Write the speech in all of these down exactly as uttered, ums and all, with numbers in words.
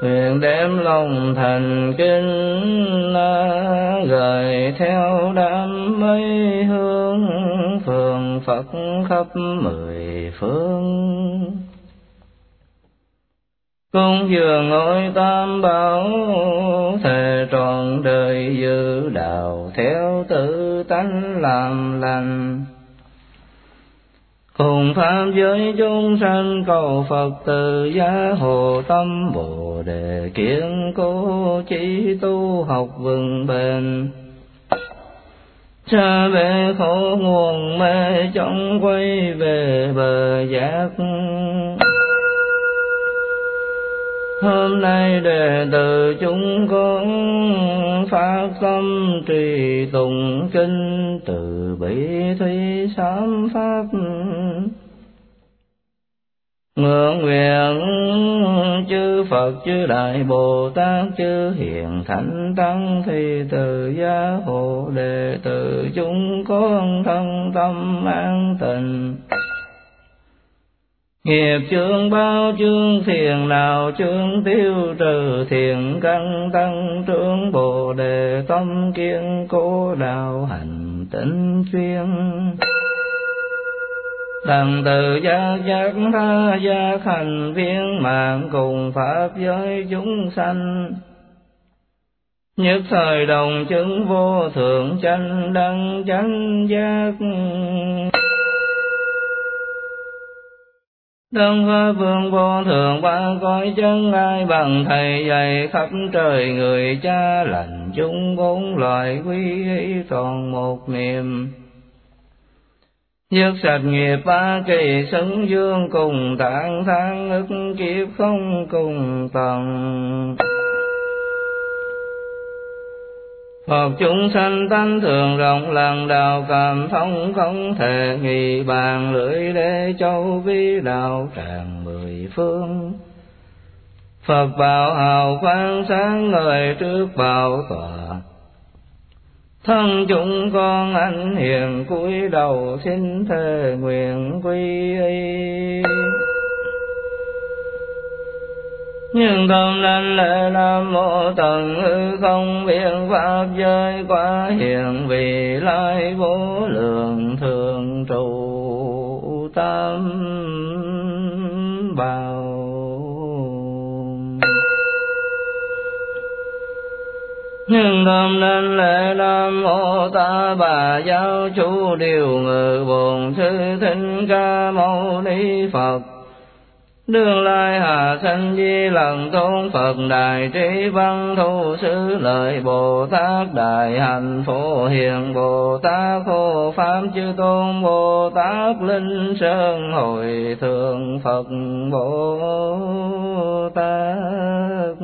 nguyện đem lòng thành kính gửi theo đám mây hương phương Phật khắp mười phương. Cung dường ngôi tam bảo thề trọn đời giữ đạo theo tự tánh làm lành. Cùng pháp giới chúng sanh cầu Phật từ gia hộ tâm Bồ đề kiên cố chí tu học vững bền. Xa bể khổ nguồn mê trong quay về bờ giác. Hôm nay đệ tử chúng con phát tâm trì tụng kinh từ bi thủy sám pháp. Ngưỡng nguyện chư Phật chư Đại Bồ Tát chư Hiền Thánh Tăng thì từ gia hộ đệ tử chúng con thân tâm an tịnh. Nghiệp chướng bao chương thiền nào chương tiêu trừ thiền căn tăng trưởng Bồ đề tâm kiên cố đạo hành tinh chuyên. Đặng từ giác giác tha giác hành viên mạng cùng pháp giới chúng sanh. Nhất thời đồng chứng vô thượng chánh đăng chánh giác. Đấng Pháp Vương vô thượng ba cõi chân ai bằng thầy dạy khắp trời người cha lành chúng bốn loài quy y tròn một niệm. Dứt sạch nghiệp ba kỳ xứng dương cùng tạng thang ức kiếp không cùng tầng. Phật chúng sanh tánh thường rộng lần đạo cảm thông không thể nghị bàn lưỡi để châu vi đạo tràn mười phương. Phật bảo hào quang sáng ngời trước bảo tòa. Thân chúng con anh hiền cúi đầu xin thề nguyện quy y. Nhưng tâm đảnh lễ Nam Mô Tần Hư Không biện pháp giới quá hiền vì lai vô lượng thường trụ tam bảo. Nhưng tâm đảnh lễ Nam Mô Ta Bà Giáo Chủ Điều Ngự Bổn Sư Thích Ca Mâu Ni Phật. Đương lai hạ sanh di lần tôn Phật Đại Trí Văn Thu Sư Lợi Bồ Tát Đại Hạnh Phổ Hiền Bồ Tát Hộ Pháp Chư Tôn Bồ Tát Linh Sơn Hội Thượng Phật Bồ Tát.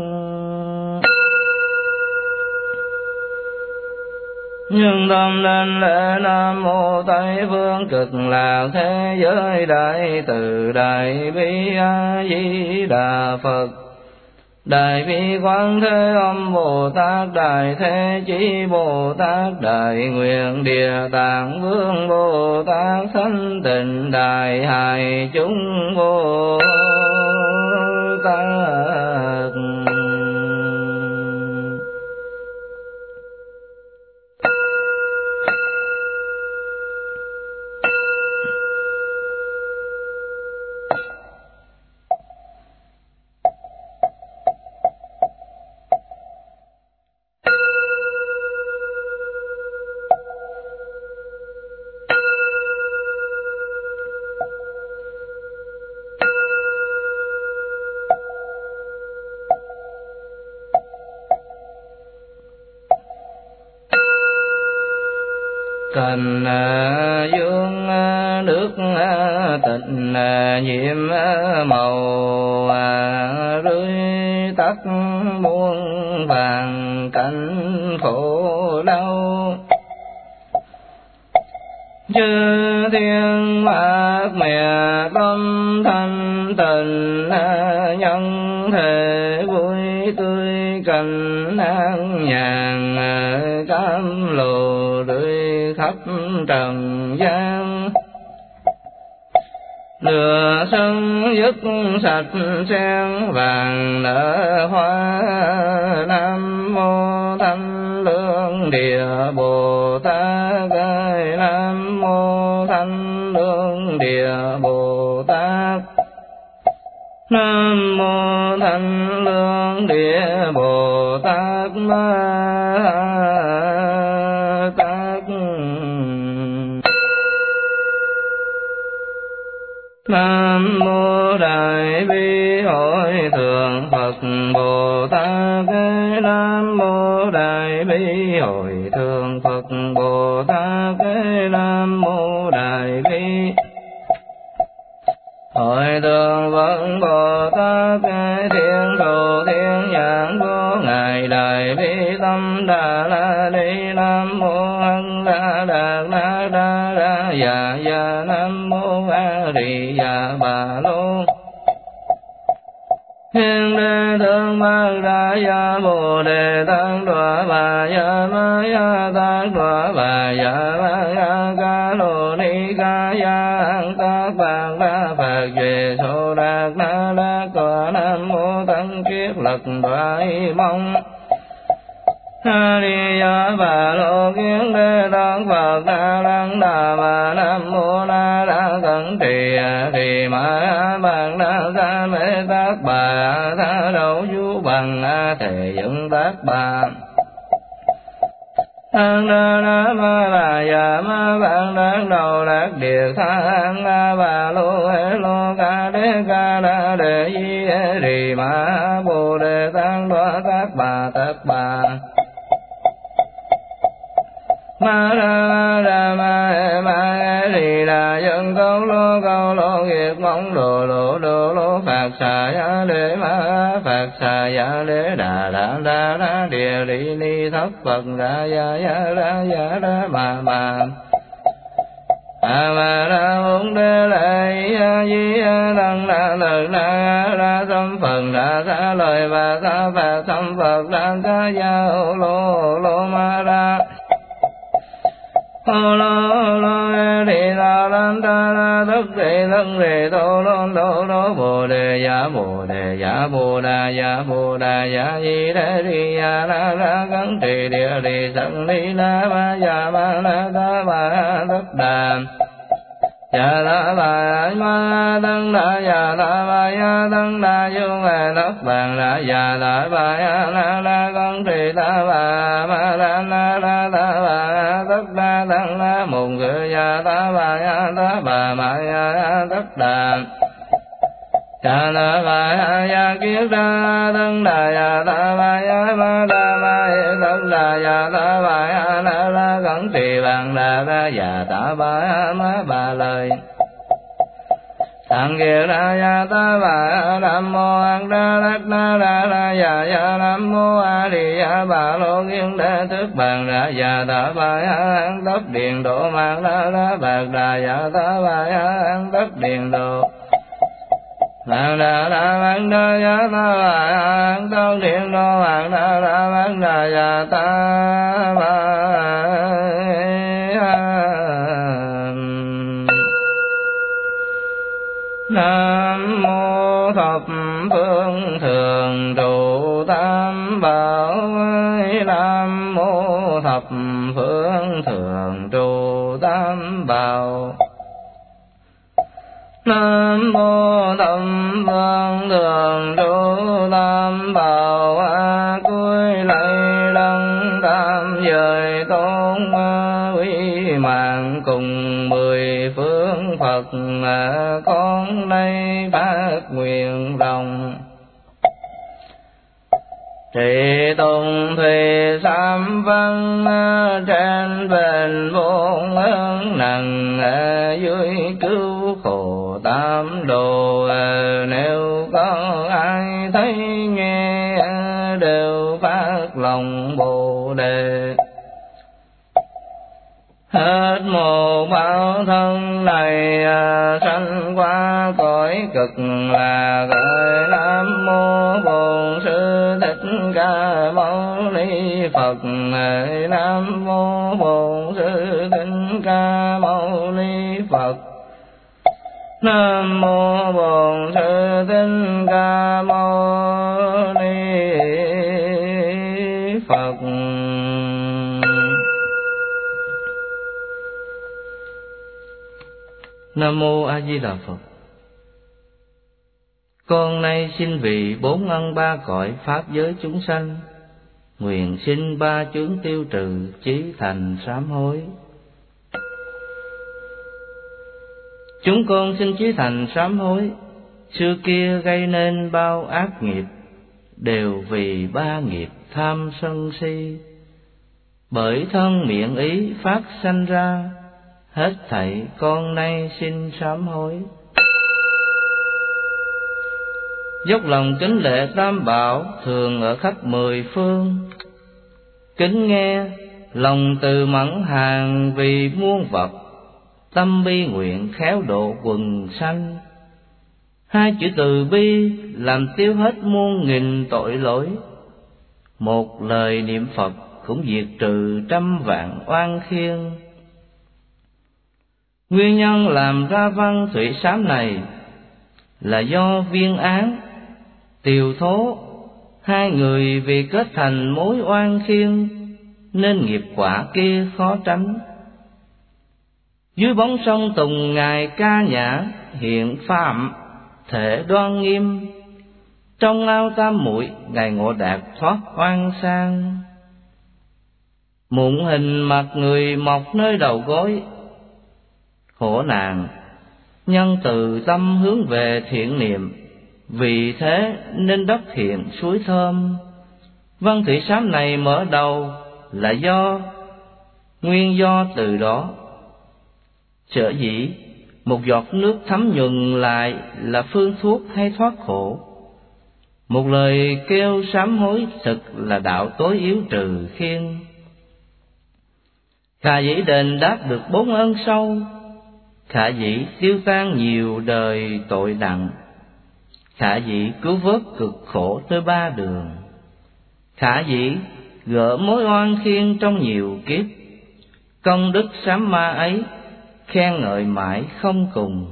Nhưng tâm đảnh lễ Nam Mô Tây Phương Cực Lạc Thế Giới Đại Từ Đại Bi A Di Đà Phật. Đại Bi Quán Thế Âm Bồ Tát Đại Thế Chí Bồ Tát Đại Nguyện Địa Tạng Vương Bồ Tát Thánh Tịnh Đại Hài Chúng Bồ Tát. Cần dương nước tịnh nhiễm màu rưới tắt muôn vàng cảnh khổ đau. Chư thiên mát mẹ tâm thanh tịnh nhân thể vui tươi cảnh an nhàn cam lồ rưới khắp trần gian. Lửa sân dứt sạch sen vàng nở hoa. Nam mô Thanh Lương Địa Bồ Tát. Nam mô Thanh Lương Địa Bồ Tát. Nam mô Thanh Lương Địa Bồ Tát. Ma Tát. Nam mô Đại Bi Hội Thượng Phật Bồ Tát. Nam mô Đại Bi Hội Thượng Phật Bồ Tát. Nam mô Đại Bi Hội Thượng Phật Bồ Tát. Thiên thủ thiên nhãn vô ngài Đại Bi Tâm Đà La Ni. Nam mô Hằng La Đạt Na Đa Ra Dạ Dạ. Nam mô A Di Đà Bà Lô. Hiền Đệ Thượng Bát Đa Gia Bồ Đề Tăng Đọa Bà Gia Ma Ya Tăng Đọa Bà Gia Ma Ya Ca Lô Ni Ca Ya An Tác Bạc Đa Phật Duệ Sô Đạt Na Đa Tòa. Nam mô Tăng Kiết Lực Đoa Y Mong. A Di Đà Bà Lô Kiến Đế Tăng Phật Đa Lăng Đà Bà. Nam mô Na Đa Cẩn Trì Trì Ma Bằng Đa Sa Mê Tác Bà. Tha Đầu Du Bằng A Thể Dựng Tác Bà. An Đa Na Ma Bà Già Ma Bằng Đắc Đầu Đắc Địa Tha An A Bà Lô Hê Lô Ca Đế Ca Đa Đề Di Hê Rì Ma Bồ Đề Tăng Đoa Tác Bà Tác Bà. Ma ra ra ma e ma e rì đà dân câu lô câu lô nghiệp mong đồ lô đồ lô phạt xà ya đế ma phạt xà ya đế đà đà đà đà địa đi ni thất phật ra ya ya ra ya ra ma ma. A ma ra hùng đế lệ a di đăng đà lời na ra tâm phần ra xa lời và xa phạt tâm phật ra ca ya lô lô ma ra. Ô lô lô đi la lan ta la thức đi thức đi tô lôn tô lô bồ đề ya bồ đề ya bồ đà ya bồ đà ya di đế đi ya la la cấn trì địa đi sân đi la ba ya ba la ta ba thức đà. Ya la ba ma tăng đà ya la ba ya tăng đà dương về đất bàn đà ya la ba ya la la cấn trì ta ba ma la la la ta ba tất đa tăng la mùng cự ya ta ba ya ta ba ma ya tất đà. Ya la ba ya ya kiết đa tăng đà ya ta ba ya ma đa ma tất đà ya ta ba ya la la cẩn trì bàn đà ra ya ta ba ya ma ba lời. Tăng kiết đa ya ta ba nam mô An Đa Lát Na Đa La ya ya nam mô A Di Đà Bà Lô Kiên Đế Thức Bàn Đà ya ta ba ya an tất điện độ mạng đa la bạc đà ya ta ba ya an tất điện độ. Mạng đà la bạc đà ya ta ba ya an tất điện độ mạng đà la bạc đà ya ta ba ya. Nam mô thập phương thường trụ tam bảo. Nam mô thập phương thường trụ tam bảo. Nam mô thập phương thường trụ tam bảo. A cúi lạy đấng tam giới tôn quý mạng cùng mười phương Phật. Con nay phát nguyện lòng trì tùng thùy sam văn trên bên bốn ơn nặng dưới cứu khổ tam đồ. Nếu có ai thấy nghe đều phát lòng Bồ Đề. Hết một báo thân này sanh qua cõi cực là gọi Nam mô Bổn Sư Thích Ca Mâu Ni Phật. Nam mô Bổn Sư Thích Ca Mâu Ni Phật. Nam mô Bổn Sư Thích Ca Mâu Ni Phật. Nam mô A Di Đà Phật. Con nay xin vì bốn ân ba cõi pháp giới chúng sanh, nguyện xin ba chướng tiêu trừ, chí thành sám hối. Chúng con xin chí thành sám hối, xưa kia gây nên bao ác nghiệp, đều vì ba nghiệp tham sân si. Bởi thân miệng ý phát sanh ra, hết thảy con nay xin sám hối. Dốc lòng kính lễ Tam Bảo, thường ở khắp mười phương. Kính nghe lòng từ mẫn hàng vì muôn vật, tâm bi nguyện khéo độ quần sanh. Hai chữ từ bi làm tiêu hết muôn nghìn tội lỗi, một lời niệm Phật cũng diệt trừ trăm vạn oan khiên. Nguyên nhân làm ra văn thủy sám này là do Viên Án, Tiều Thố hai người vì kết thành mối oan khiên, nên nghiệp quả kia khó tránh. Dưới bóng sông Tùng ngài ca nhã hiện phạm, thể đoan nghiêm. Trong ao Tam Muội ngài Ngộ Đạt thoát oan sang. Mụn hình mặt người mọc nơi đầu gối, khổ nạn nhân từ tâm hướng về thiện niệm, vì thế nên đất hiện suối thơm. Văn thủy sám này mở đầu là do nguyên do từ đó. Sở dĩ một giọt nước thấm nhuần lại là phương thuốc hay thoát khổ. Một lời kêu sám hối thực là đạo tối yếu trừ khiên. Khả dĩ đền đáp được bốn ân sâu, khả dĩ tiêu tan nhiều đời tội nặng, khả dĩ cứu vớt cực khổ tới ba đường, khả dĩ gỡ mối oan khiên trong nhiều kiếp. Công đức sám ma ấy khen ngợi mãi không cùng.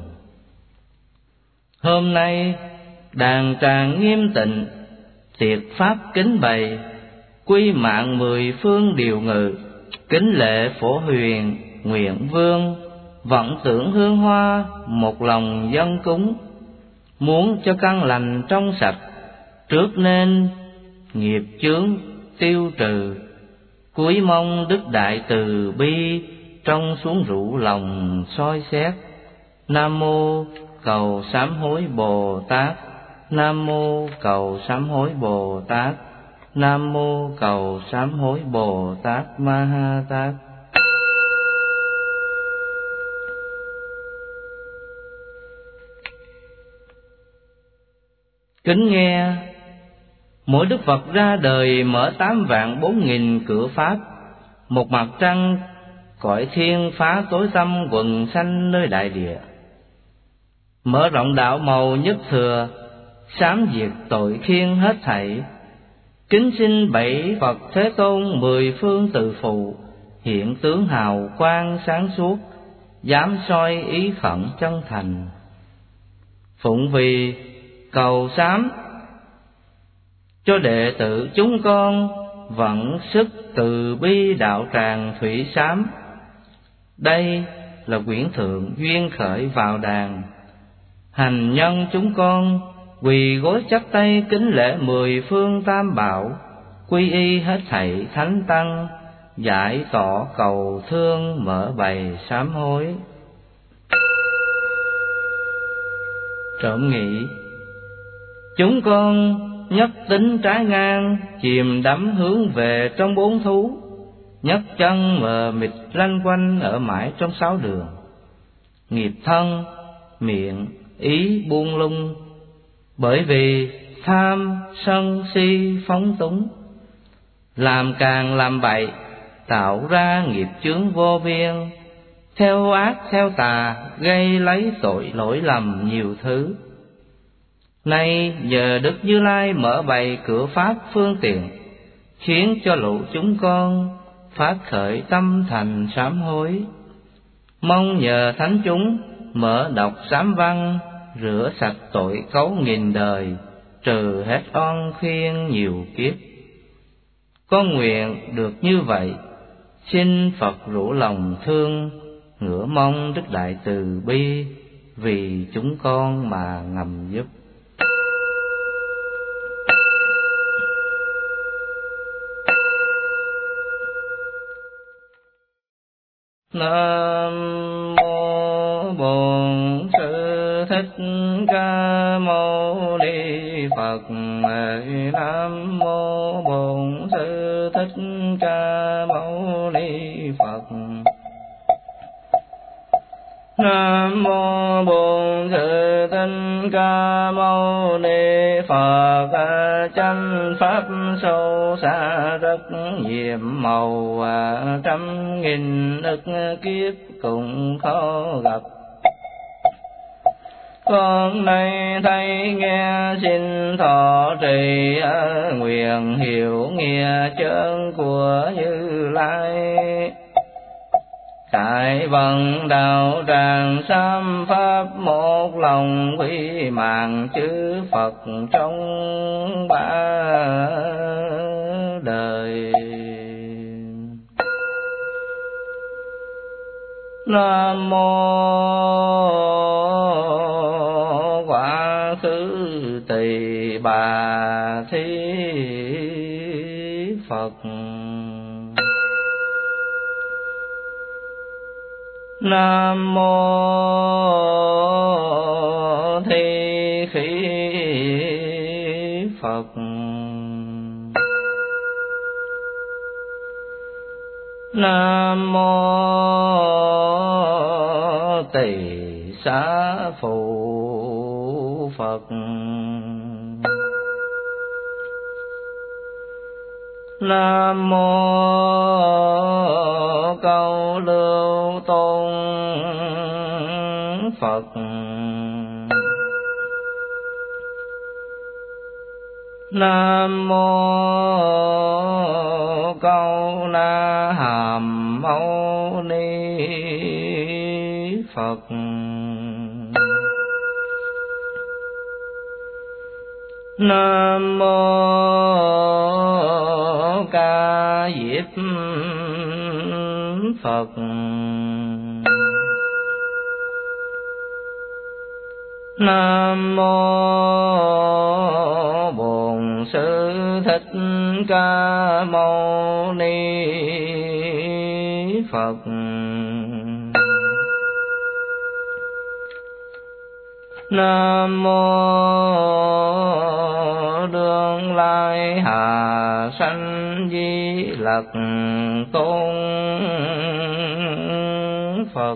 Hôm nay đàn tràng nghiêm tịnh, tiệc pháp kính bày, quy mạng mười phương điều ngự. Kính lễ Phổ Huyền Nguyện Vương, vọng tưởng hương hoa một lòng dân cúng. Muốn cho căn lành trong sạch, trước nên nghiệp chướng tiêu trừ. Cuối mong đức đại từ bi, trong xuống rủ lòng soi xét. Nam mô cầu sám hối Bồ Tát. Nam mô cầu sám hối Bồ Tát. Nam mô cầu sám hối Bồ Tát Ma Ha Tát. Kính nghe, mỗi Đức Phật ra đời mở tám vạn bốn nghìn cửa pháp. Một mặt trăng cõi thiên phá tối tăm quần sanh nơi đại địa. Mở rộng đạo màu nhất thừa, sám diệt tội khiên hết thảy. Kính xin bảy Phật Thế Tôn mười phương từ phụ, hiện tướng hào quang sáng suốt, dám soi ý khẩn chân thành. Phụng vì cầu sám cho đệ tử chúng con, vận sức từ bi đạo tràng thủy sám. Đây là quyển thượng duyên khởi vào đàn. Hành nhân chúng con quỳ gối chắp tay kính lễ mười phương Tam Bảo, quy y hết thảy thánh tăng, giải tỏ cầu thương mở bày sám hối. Trộm nghĩ chúng con nhất tính trái ngang, chìm đắm hướng về trong bốn thú, nhất chân mờ mịt lanh quanh ở mãi trong sáu đường. Nghiệp thân, miệng, ý buông lung, bởi vì tham, sân, si, phóng túng. Làm càng làm bậy, tạo ra nghiệp chướng vô biên. Theo ác theo tà, gây lấy tội lỗi lầm nhiều thứ. Nay nhờ Đức Như Lai mở bày cửa pháp phương tiện, khiến cho lũ chúng con phát khởi tâm thành sám hối. Mong nhờ thánh chúng mở đọc sám văn, rửa sạch tội cấu nghìn đời, trừ hết oan khiên nhiều kiếp. Con nguyện được như vậy, xin Phật rủ lòng thương, ngửa mong đức đại từ bi, vì chúng con mà ngầm giúp. Nam mô Bổn Sư Thích Ca Mâu Ni Phật. Nam mô Bổn Sư Thích Ca Mâu Ni Phật. Nam mô Bổn Sư Thích Ca Mâu Ni Phật. Chánh pháp sâu xa rất nhiệm màu, trăm nghìn ức kiếp cũng khó gặp. Con nay thấy nghe xin thọ trì, nguyện hiểu nghĩa chân của Như Lai. Tại vận đạo tràng sám pháp, một lòng quy mạng chư Phật trong ba đời. Nam mô Quá Khứ Tỳ Bà Thí Phật. Nam mô Thi Khí Phật. Nam mô Tỳ Xá Phụ Phật. Nam mô Câu Lưu Tôn Phật. Nam mô Câu Na Hàm Mâu Ni Phật. Nam mô Ca Diếp Phật. Nam mô Bổn Sư Thích Ca Mâu Ni Phật. Nam mô Đương Lai Hà Sanh Di Lặc Tôn Phật.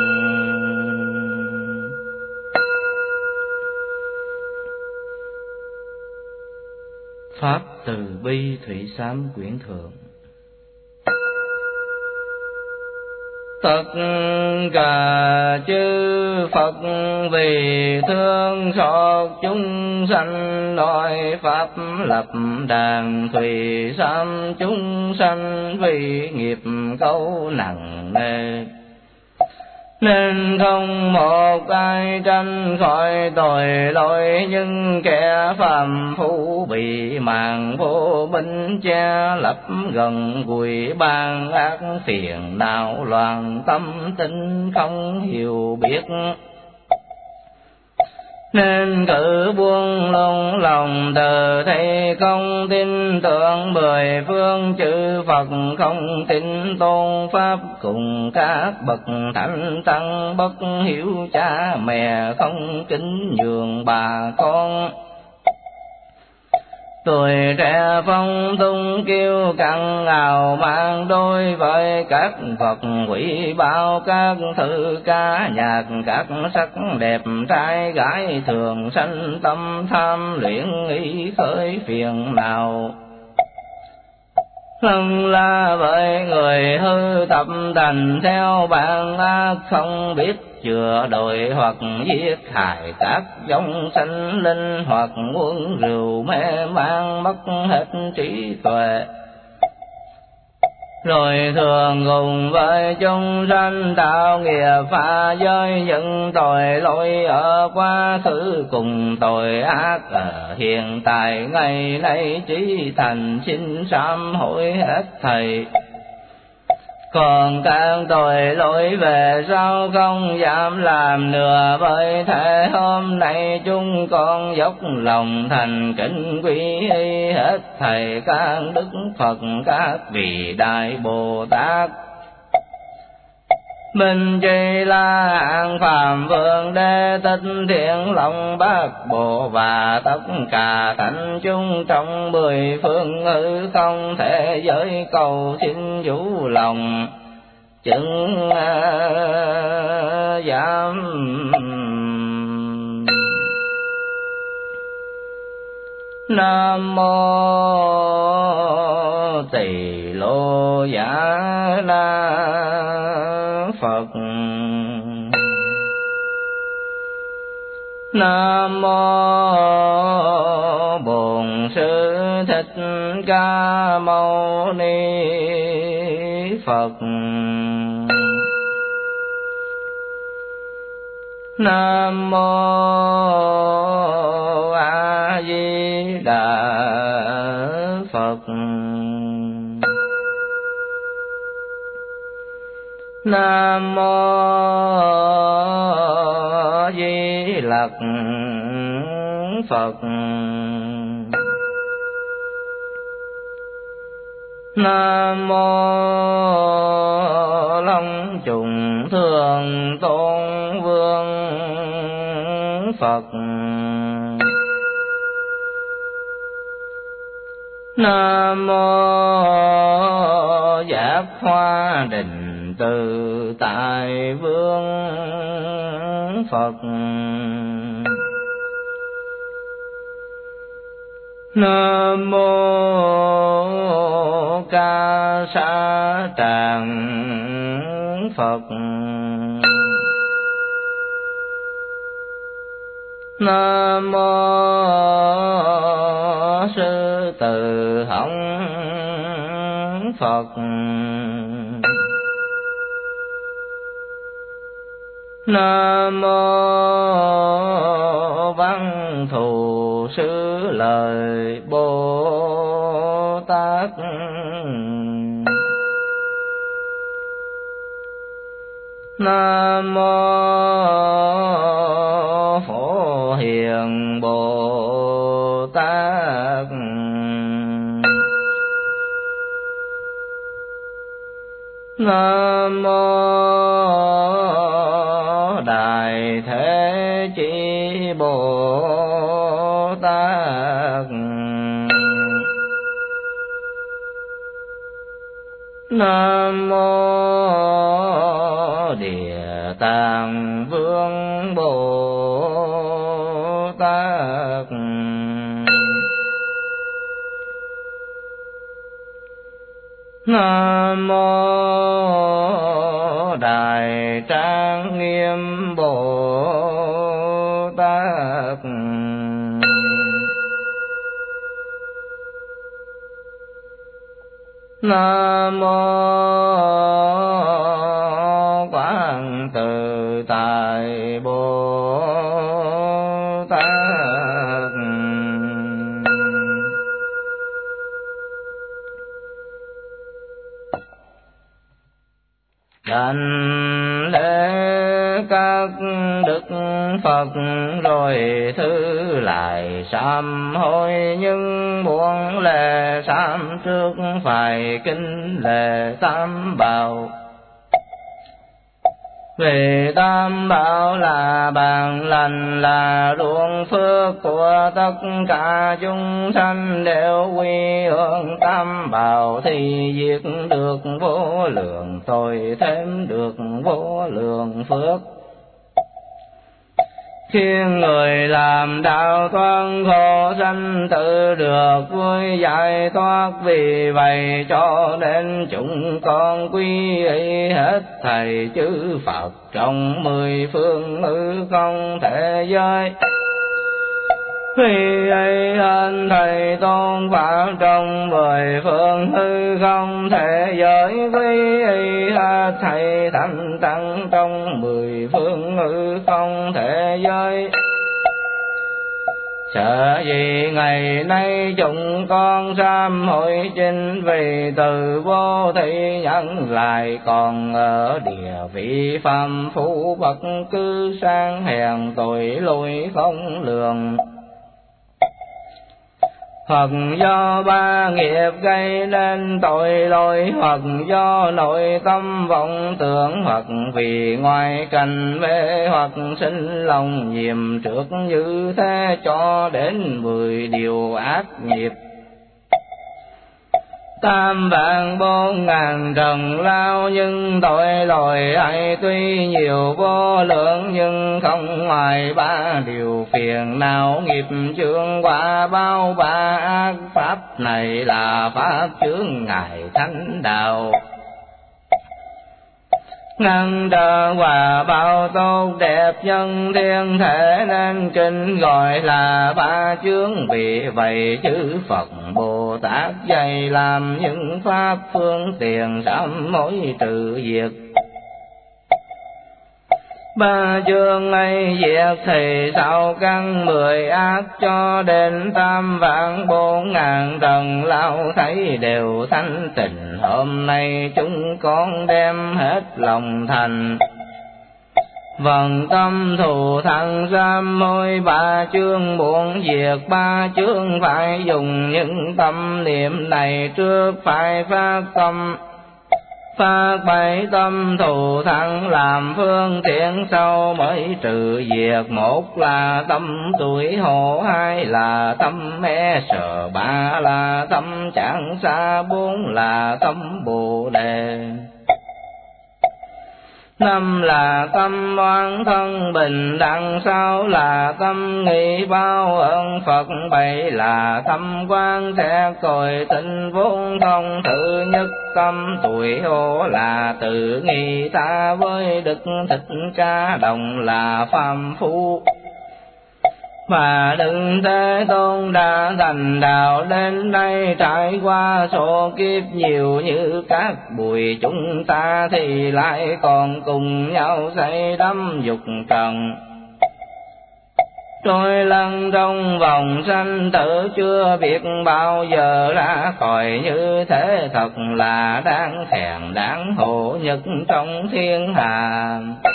Pháp Từ Bi Thủy Sám Quyển Thượng. Tất cả chư Phật vì thương xót chúng sanh, nói pháp lập đàn thủy sám chúng sanh, vì nghiệp cấu nặng nề nên không một ai tranh khỏi tội lỗi. Nhưng kẻ phàm phu bị màn vô minh che lấp, gần gũi ban ác phiền não loạn, tâm tinh không hiểu biết nên cử buông lung lòng thờ thầy, không tin tưởng mười phương chư Phật, không tin tôn pháp cùng các bậc thánh tăng, bất hiếu cha mẹ, không kính nhường bà con. Tuổi trẻ phong tung kiêu căng ào mang, đối với các Phật quỷ bao các thư ca nhạc, các sắc đẹp trai gái thường sanh tâm tham luyện, ý khởi phiền nào. Thân là với người hư tập thành theo bản ác, không biết chừa đổi hoặc giết hại các giống sanh linh, hoặc uống rượu mê mang mất hết trí tuệ. rồi thường cùng với chúng sanh tạo nghiệp phá giới, những tội lỗi ở quá khứ cùng tội ác ở hiện tại ngày nay chỉ thành xin sám hối hết thảy. Còn các tội lỗi về sau không dám làm nữa, bởi thế hôm nay chúng con dốc lòng thành kính quý y hết thảy các đức Phật, các vị đại Bồ Tát, Minh Chi La Hán Phạm Vương Đế Tích Thiện Long Bát Bộ và tất cả thánh chúng trong mười phương hư không thể giới cầu xin vũ lòng chứng giám. Nam mô Tỳ Lô Giả La Phật. Nam mô Bổn Sư Thích Ca Mâu Ni Phật. Nam mô A Di Đà Phật. Nam mô Di Lặc Phật. Nam mô Long Trùng Thường Tôn Vương Phật. Nam mô Giác Hoa Định Từ Tại Vương Phật. Nam mô Ca Sa Tràng Phật. Nam mô Sư Tử Hồng Phật. Nam mô Văn Thù Sư Lợi Bồ Tát. Nam mô Phổ Hiền Bồ Tát. Nam mô Đại Thế Chí Bồ Tát. Nam mô Địa Tạng Vương Bồ Tát. Nam mô Đại Trang Nghiêm Bồ Tát. Nam mô Quán Tự Tại Bồ Tát. Đảnh lễ các đức Phật rồi thứ lại sám hối, nhưng buông lễ sám trước phải kính lễ tam bảo. Vì tam bảo là bản lành, là ruộng phước của tất cả chúng sanh, đều quy hướng tam bảo thì diệt được vô lượng tội, thêm được vô lượng phước. Khiến người làm đạo thoát khổ sanh tự được vui giải thoát, vì vậy cho nên chúng con quy y hết thầy chư Phật trong mười phương hư không thế giới. Vì ấy anh thầy tôn pháp trong mười phương hư không thể giới, quý y thầy thánh tăng trong mười phương hư không thể giới. Sợ gì ngày nay chúng con sám hối chính, vì từ vô thị nhân lại còn ở địa vị phàm phu, bất cứ sang hèn tội lỗi không lường. Hoặc do ba nghiệp gây nên tội lỗi, hoặc do nội tâm vọng tưởng, hoặc vì ngoài cảnh mê, hoặc sinh lòng nhiễm trước như thế, cho đến mười điều ác nghiệp. Tam vạn bốn ngàn trần lao, nhưng tội lỗi ấy tuy nhiều vô lượng, nhưng không ngoài ba điều phiền não nghiệp chướng quả bao. Ba ác pháp này là pháp chướng ngại thánh đạo, ngăn trở quả bao tốt đẹp nhân thiên thể, nên kinh gọi là ba chướng. Vì vậy chư Phật Bồ Tát dạy làm những pháp phương tiện sám hối trừ diệt. Ba chướng ấy diệt thì sau căn mười ác, cho đến tam vạn bốn ngàn trần lao thấy đều thanh tịnh. Hôm nay chúng con đem hết lòng thành, vần tâm thù thắng sám hối ba chướng muốn diệt. Ba chướng phải dùng những tâm niệm này trước, phải phát tâm phát bảy tâm thù thắng làm phương tiện, sau mới trừ diệt. Một là tâm tuổi hộ, hai là tâm e sợ, ba là tâm chẳng xa, bốn là tâm bồ đề, năm là tâm oán thân bình đẳng, sáu là tâm nghĩ bao ơn Phật, bảy là tâm quan xét cội tình vốn thông. Thứ nhất tâm tuổi hộ là tự nghĩ ta với Đức Thích Ca đồng là phàm phu, mà Đức Thế Tôn đã thành đạo đến đây, trải qua số kiếp nhiều như các bụi. Chúng ta thì lại còn cùng nhau say đắm dục trần, trôi lăn trong vòng sanh tử chưa biết bao giờ ra khỏi. Như thế thật là đáng thẹn đáng hổ nhất trong thiên hạ.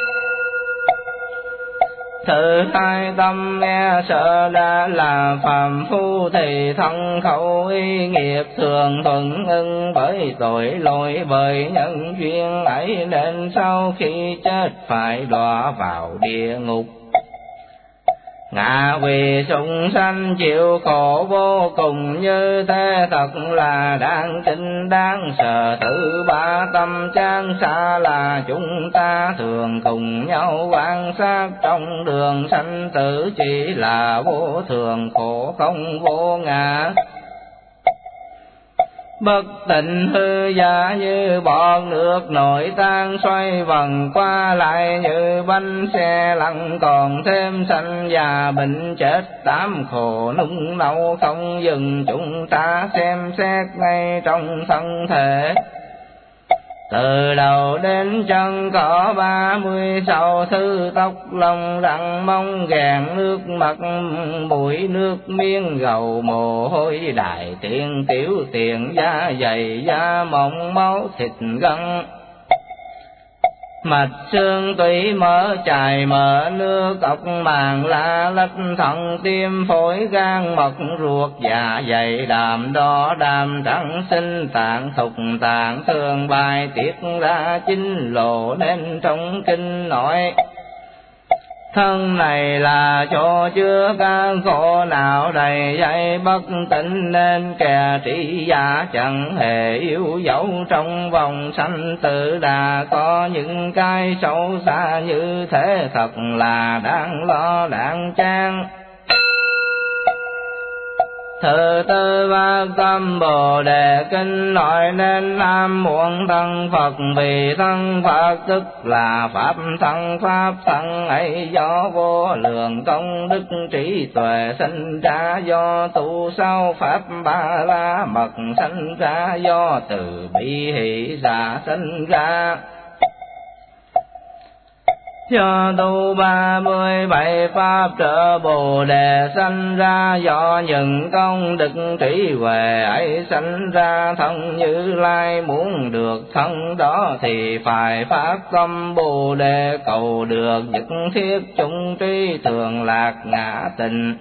Thứ hai tâm e sợ đã là phàm phu, thì thân khẩu ý nghiệp thường thuận ưng bởi tội lỗi, bởi nhân duyên ấy nên sau khi chết phải đọa vào địa ngục, ngạ quỷ súc sanh chịu khổ vô cùng. Như thế thật là đáng kinh đáng sợ. Thứ ba tâm chán xa là chúng ta thường cùng nhau quan sát trong đường sanh tử, chỉ là vô thường khổ không vô ngã, bất tịnh hư giả như bọt nước nổi tan, xoay vần qua lại như bánh xe lăn. Còn thêm sanh già bệnh chết tám khổ nung nấu không dừng, chúng ta xem xét ngay trong thân thể. Từ đầu đến chân có ba mươi sáu thứ tóc, lông răng mông gàn nước mặt mũi nước miếng gầu mồ hôi đại tiện tiểu tiện, da dày da mỏng máu thịt gân, mạch xương tủy mỡ chài mỡ nước ốc màng lá lách thận tim phổi gan mật ruột dạ dày đàm đo đàm trắng sinh tạng thục tạng thường bài tiết ra chính lộ, nên trong kinh nói thân này là chỗ chứa các khổ não đầy dây bất tịnh, nên kẻ trí giả chẳng hề yếu dấu trong vòng sanh tử. Đã có những cái xấu xa như thế thật là đáng lo đáng chán. Thứ tư bát tâm Bồ Đề kinh nói nên nam muộn thân Phật, vì thân Phật tức là pháp thân, pháp thân ấy do vô lượng công đức trí tuệ sinh ra, do tu sau pháp ba la mật sinh ra, do từ bi hỷ xả sinh ra, do tu ba mươi bảy pháp trợ Bồ Đề sanh ra, do những công đức trí huệ ấy sanh ra. Thân Như Lai muốn được thân đó thì phải phát tâm Bồ Đề, cầu được nhất thiết chung trí thường lạc ngã tịnh.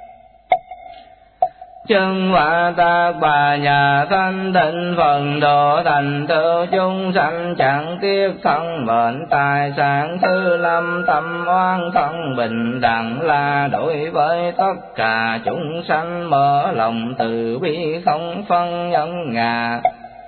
Chân quả tác bà nhà thanh tịnh, phần độ thành tựu chúng sanh chẳng tiếc thân mệnh tài sản. Thứ năm tâm oan thân bình đẳng, là đối với tất cả chúng sanh mở lòng từ bi không phân nhân ngã.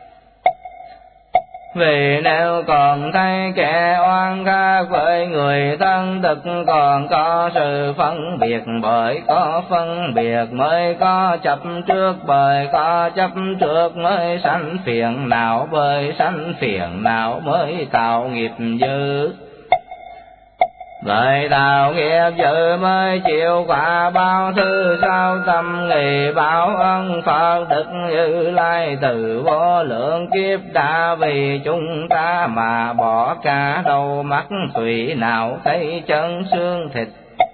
Vì nếu còn thấy kẻ oan khác với người thân, tức còn có sự phân biệt, bởi có phân biệt mới có chấp trước, bởi có chấp trước mới sanh phiền não, bởi sanh phiền não mới tạo nghiệp dữ. Bởi tạo nghiệp dữ mới chịu quả báo. Thứ sáu tâm nghị báo ân Phật, Đức Như Lai từ vô lượng kiếp đã vì chúng ta mà bỏ cả đầu mắt thủy não, thấy chân xương thịt,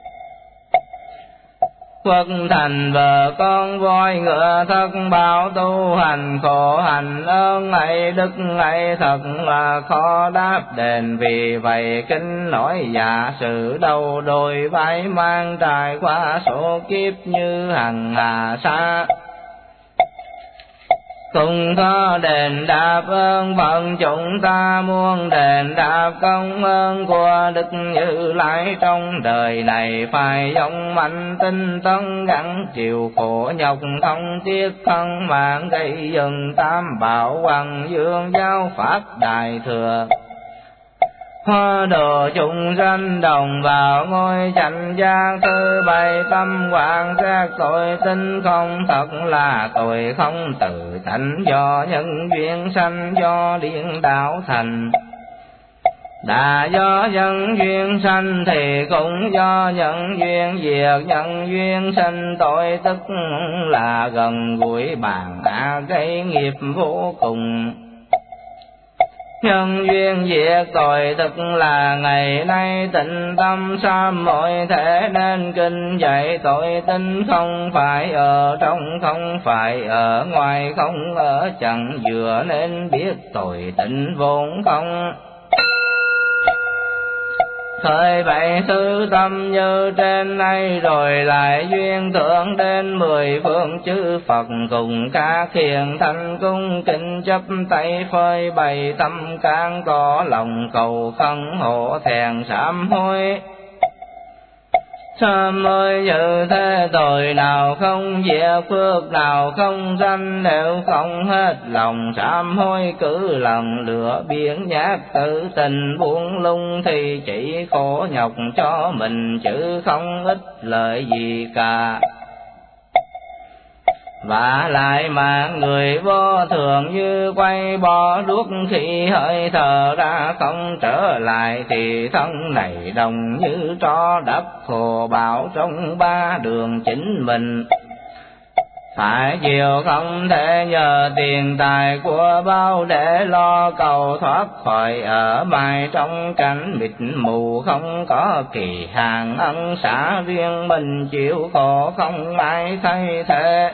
Quốc thành vợ con voi ngựa thất bảo, tu hành khổ hành ơn ấy đức ấy thật là khó đáp đền. Vì vậy kinh nói giả sử đầu đôi vai mang trải qua số kiếp như hằng hà sa, cùng có đền đáp ơn phận chúng ta, muôn đền đáp công ơn của Đức Như Lai. Trong đời này phải dòng mạnh tinh tấn, gắng chịu khổ nhọc thông tiếc thân mạng, gây dựng tam bảo hoàng dương giáo pháp đại thừa. Hoa độ chúng sanh đồng vào ngôi chánh giác. Thứ bảy tâm quan sát tội tinh không thật là tội không tự tánh, do nhân duyên sanh do điển đạo thành. Đã do nhân duyên sanh thì cũng do nhân duyên diệt, nhân duyên sanh tội tức là gần gũi bàn đã gây nghiệp vô cùng. Nhân duyên diệt tội tức là ngày nay tịnh tâm sám mọi thể, nên kinh dạy tội tinh không phải ở trong, không phải ở ngoài, không ở chẳng vừa, nên biết tội tịnh vốn không. Khởi bảy thứ tâm như trên đây, rồi lại duyên tưởng đến mười phương chư Phật, cùng các hiền thanh cung kính chấp tay phơi bày tâm can, có lòng cầu khấn hộ thẹn sám hối. Sám hối như thế tội nào không diệt, phước nào không sanh, nếu không hết lòng sám hối, cứ lần lửa biến nhát tự tình buông lung, thì chỉ khổ nhọc cho mình chứ không ích lợi gì cả. Và lại mà người vô thường như quay bỏ đuốc, khi hơi thở ra không trở lại, thì thân này đồng như tro đắp khổ bạo trong ba đường chính mình. Phải chịu không thể nhờ tiền tài của bao, để lo cầu thoát khỏi ở mài trong cảnh mịt mù, không có kỳ hạn ân xả, riêng mình chịu khổ không ai thay thế.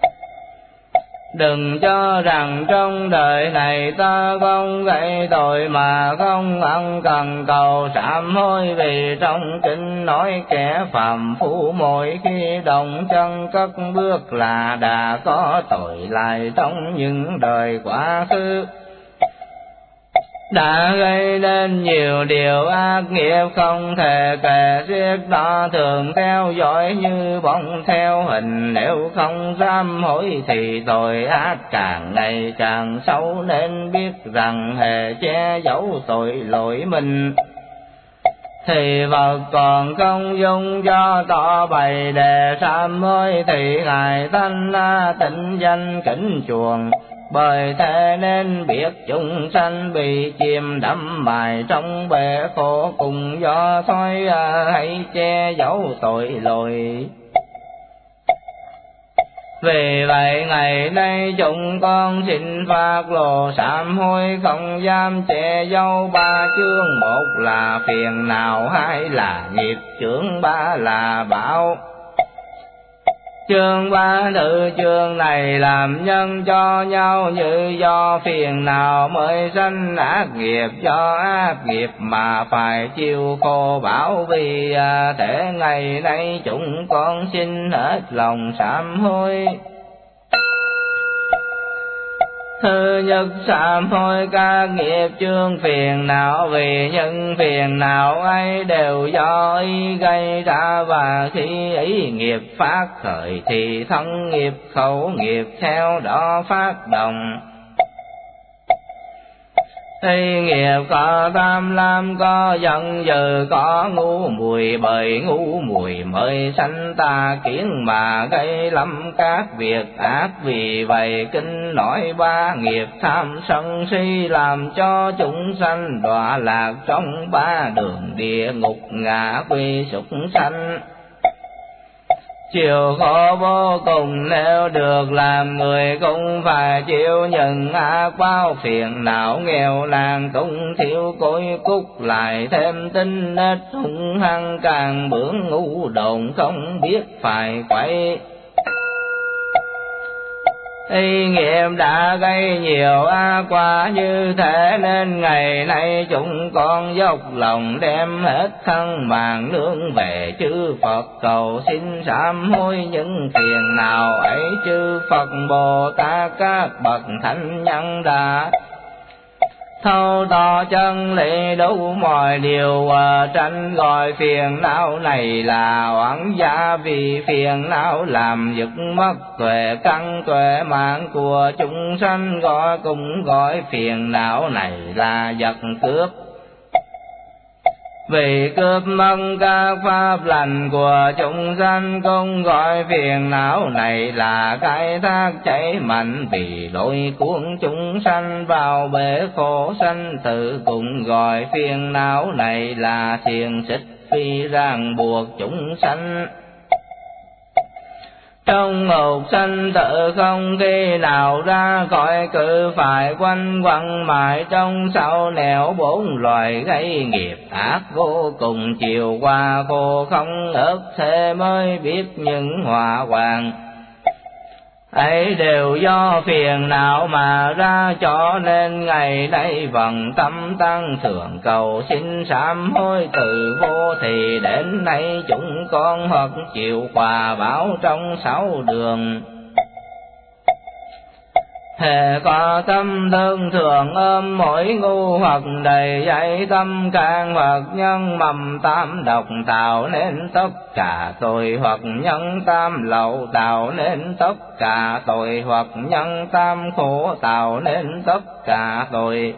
Đừng cho rằng trong đời này ta không gây tội mà không ăn cần cầu sám hối, vì trong kinh nói kẻ phàm phu mỗi khi động chân cất bước là đã có tội lại trong những đời quá khứ. Đã gây nên nhiều điều ác nghiệp không thể kể xiết, đó thường theo dõi như bóng theo hình. Nếu không sám hối thì tội ác càng ngày càng sâu, nên biết rằng hề che giấu tội lỗi mình thì Phật còn không dung cho tỏ bày đề sám hối, thì ngài thanh tịnh danh kính chuồng. Bởi thế nên biết chúng sanh bị chìm đắm mài trong bể khổ, cùng do thói hay che giấu tội lỗi. Vì vậy ngày nay chúng con xin phát lộ sám hối, không dám che giấu ba chương. Một là phiền não, hai là nghiệp chướng, ba là bão. Chương ba tự chương này làm nhân cho nhau, như do phiền nào mới sanh ác nghiệp, do ác nghiệp mà phải chịu khổ bão. Vì thế ngày nay chúng con xin hết lòng sám hối. Thứ nhất, sám hối các nghiệp chướng phiền não, vì những phiền não ấy đều do ý gây ra, và khi ý nghiệp phát khởi thì thân nghiệp khẩu nghiệp theo đó phát động. Thì nghiệp có tham lam, có giận dữ, có ngu muội, bởi ngu muội mới sanh tà kiến mà gây lắm các việc ác. Vì vậy kinh nói ba nghiệp tham sân si làm cho chúng sanh đọa lạc trong ba đường địa ngục, ngạ quỷ súc sanh. Chịu khổ vô cùng, nếu được làm người cũng phải chịu những ác báo phiền não, nghèo nàn túng thiếu cối cúc, lại thêm tinh nết hung hăng, càng bướng ngu đồn không biết phải quay. Y nghiệp đã gây nhiều ác quả như thế, nên ngày nay chúng con dốc lòng đem hết thân mạng nương về chư Phật, cầu xin sám hối những phiền nào ấy. Chư Phật Bồ Tát các bậc thánh nhân đã thâu tỏ chân lý đủ mọi điều, tranh gọi phiền não này là oán gia. Vì phiền não làm giật mất tuệ căn tuệ mạng của chúng sanh, gọi cũng gọi phiền não này là giật cướp. Vì cướp mất các pháp lành của chúng sanh, cũng gọi phiền não này là khai thác cháy mạnh. Vì lôi cuốn chúng sanh vào bể khổ sanh tử, cũng gọi phiền não này là xiềng xích phi ràng buộc chúng sanh. Trong một sanh tử không khi nào ra khỏi, cứ phải quanh quẩn mãi trong sáu nẻo bốn loài gây nghiệp ác vô cùng. Chiều qua khô không ớt, thế mới biết những họa hoàng ấy đều do phiền não mà ra. Cho nên ngày nay vần tâm tăng thường cầu xin sám hối, từ vô thì đến nay chúng con hoặc chịu quả báo trong sáu đường. Hễ có tâm thương thường ôm mỗi ngu, hoặc đầy dẫy tâm can, hoặc nhân mầm tam độc tạo nên tất cả tội, hoặc nhân tam lậu tạo nên tất cả tội, hoặc nhân tam khổ tạo nên tất cả tội,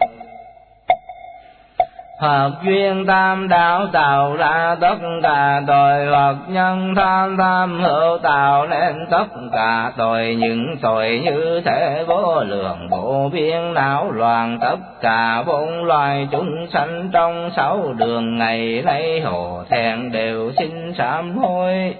hoặc duyên tam đạo tạo ra tất cả tội, hoặc nhân tham tham hữu tạo nên tất cả tội. Những tội như thế vô lượng vô biên não loạn, tất cả bốn loài chúng sanh trong sáu đường. Ngày nay hổ thẹn đều xin sám hối.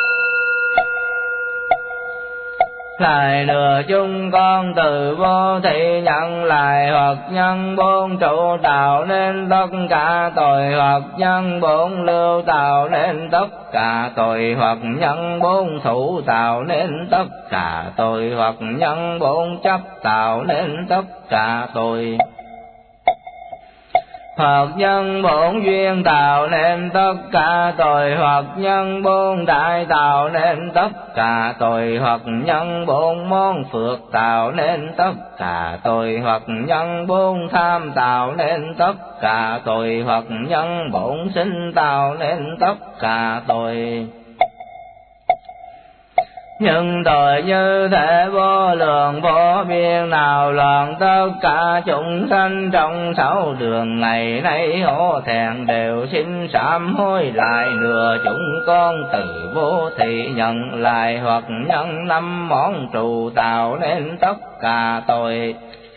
Lại nữa chúng con từ vô thị nhận lại, hoặc nhân bốn trụ tạo nên tất cả tội, hoặc nhân bốn lưu tạo nên tất cả tội, hoặc nhân bốn thủ tạo nên tất cả tội, hoặc nhân bốn chấp tạo nên tất cả tội, hoặc nhân bổn duyên tạo nên tất cả tội, hoặc nhân bốn đại tạo nên tất cả tội, hoặc nhân bốn món phước tạo nên tất cả tội, hoặc nhân bốn tham tạo nên tất cả tội, hoặc nhân bổn sinh tạo nên tất cả tội. Nhưng tội như thể vô lượng vô biên, nào loạn tất cả chúng sanh trong sáu đường ngày nay hổ thẹn đều xin sám hối lại. Nửa chúng con từ vô thị nhận lại, hoặc nhân năm món trụ tạo nên tất cả tội,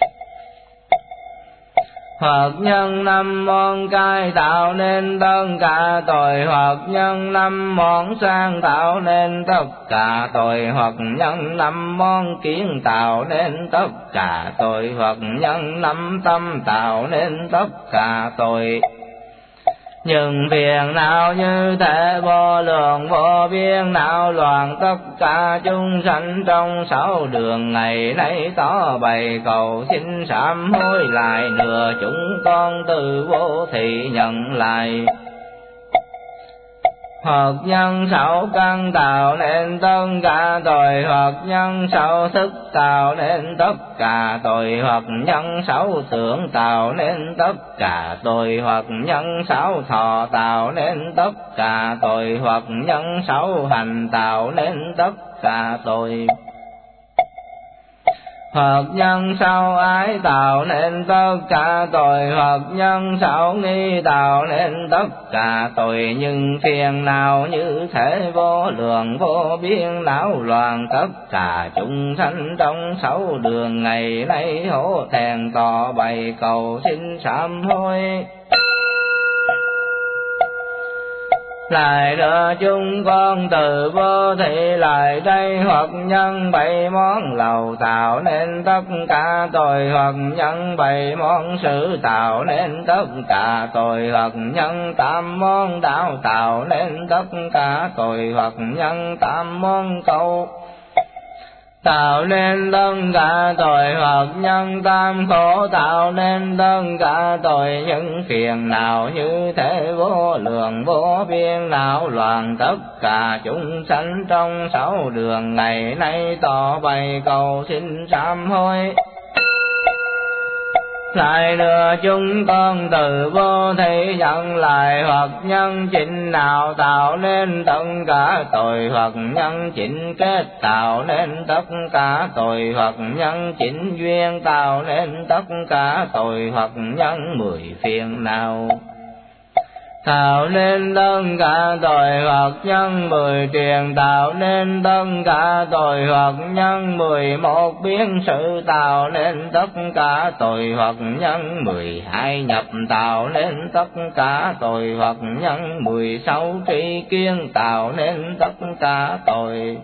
hoặc nhân năm món cai tạo nên tất cả tội, hoặc nhân năm món sang tạo nên tất cả tội, hoặc nhân năm món kiến tạo nên tất cả tội, hoặc nhân năm tâm tạo nên tất cả tội. Nhưng phiền não như thể vô lượng vô biên, não loạn tất cả chúng sanh trong sáu đường ngày nay tỏ bày cầu xin sám hối lại. Nửa chúng con từ vô thị nhận lại, hoặc nhân sáu căn tạo nên tất cả tội, hoặc nhân sáu thức tạo nên tất cả tội, hoặc nhân sáu tưởng tạo nên tất cả tội, hoặc nhân sáu thọ tạo nên tất cả tội, hoặc nhân sáu hành tạo nên tất cả tội, hoặc nhân sáu ái tạo nên tất cả tội, hoặc nhân sáu nghi tạo nên tất cả tội. Nhưng phiền nào như thể vô lượng vô biên, não loạn tất cả chúng sanh trong sáu đường ngày nay hổ thẹn tỏ bày cầu xin sám hối lại. Đưa chúng con từ vô thị lại đây, hoặc nhân bảy món lầu tạo nên tất cả tội, hoặc nhân bảy món sự tạo nên tất cả tội, hoặc nhân tám món đạo tạo nên tất cả tội, hoặc nhân tám món câu tạo nên tất cả tội, hoặc nhân tam khổ tạo nên tất cả tội. Những phiền nào như thế vô lượng vô biên, não loạn tất cả chúng sanh trong sáu đường ngày nay tỏ bày cầu xin sám hối lại. Đưa chúng con từ vô thị nhận lại, hoặc nhân chỉnh nào tạo nên tất cả tội, hoặc nhân chỉnh kết tạo nên tất cả tội, hoặc nhân chỉnh duyên tạo nên tất cả tội, hoặc nhân mười phiền nào tạo nên tất cả tội, hoặc nhân mười truyền tạo nên tất cả tội, hoặc nhân mười một biến sự tạo nên tất cả tội, hoặc nhân mười hai nhập tạo nên tất cả tội, hoặc nhân mười sáu tri kiến tạo nên tất cả tội,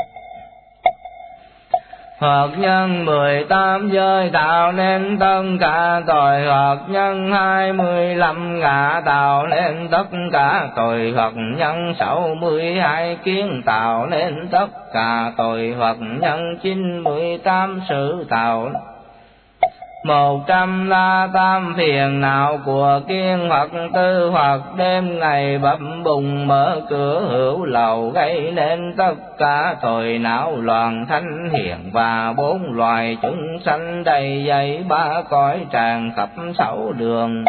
hoặc nhân mười tám giới tạo nên tất cả tội, hoặc nhân hai mươi lăm ngã tạo nên tất cả tội, hoặc nhân sáu mươi hai kiến tạo nên tất cả tội, hoặc nhân chín mươi tám sự tạo một trăm la tam phiền não của kiên, hoặc tư hoặc đêm ngày bập bùng mở cửa hữu lầu gây nên tất cả tội. Não loạn thanh hiền và bốn loài chúng sanh đầy dày ba cõi tràn khắp sáu đường,